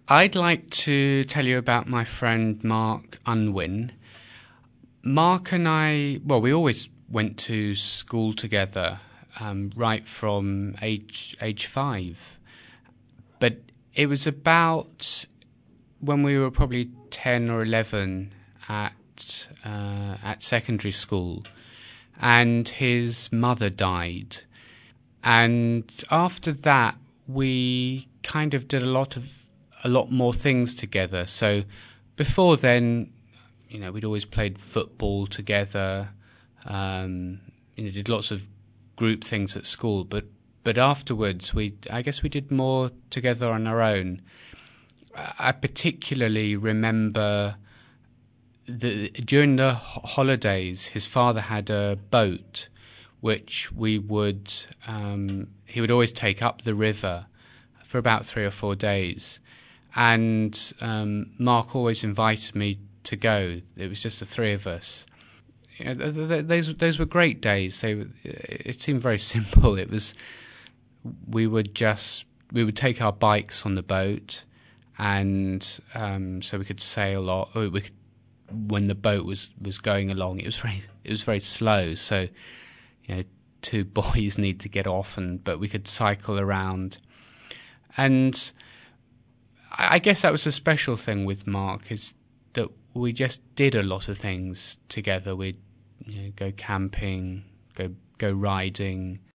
I'd like to tell you about my friend Mark Unwin. Mark and I, well, we always went to school together, right from age 5. But it was about when we were probably 10 or 11 at secondary school, and his mother died. And after that, we kind of did a lot more things together. So before then, we'd always played football together. Did lots of group things at school. But afterwards, I guess we did more together on our own. I particularly remember during the holidays, his father had a boat which he would always take up the river for about 3 or 4 days. And Mark always invited me to go. It was just the three of us. Those were great days. It seemed very simple. We would take our bikes on the boat, and so we could sail. Or when the boat was going along, it was very slow. So, 2 boys need to get off, but we could cycle around. And I guess that was a special thing with Mark, is that we just did a lot of things together. We'd go camping, go riding.